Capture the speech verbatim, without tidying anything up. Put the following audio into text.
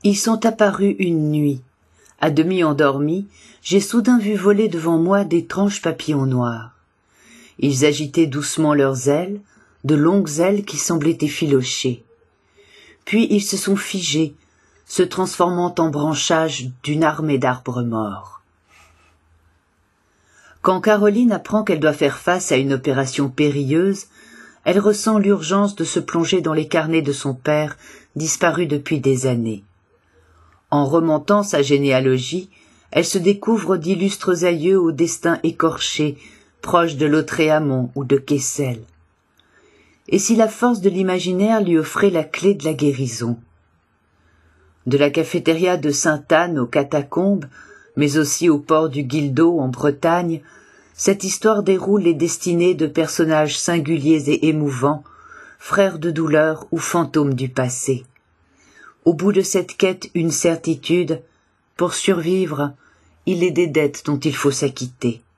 Ils sont apparus une nuit. À demi endormi, j'ai soudain vu voler devant moi d'étranges papillons noirs. Ils agitaient doucement leurs ailes, de longues ailes qui semblaient effilocher. Puis ils se sont figés, se transformant en branchages d'une armée d'arbres morts. Quand Caroline apprend qu'elle doit faire face à une opération périlleuse, elle ressent l'urgence de se plonger dans les carnets de son père, disparu depuis des années. En remontant sa généalogie, elle se découvre d'illustres aïeux au destin écorché, proches de Lautréamont ou de Kessel. Et si la force de l'imaginaire lui offrait la clé de la guérison? De la cafétéria de Sainte-Anne aux catacombes, mais aussi au port du Guildo en Bretagne, cette histoire déroule les destinées de personnages singuliers et émouvants, frères de douleur ou fantômes du passé. Au bout de cette quête, une certitude, pour survivre, il est des dettes dont il faut s'acquitter.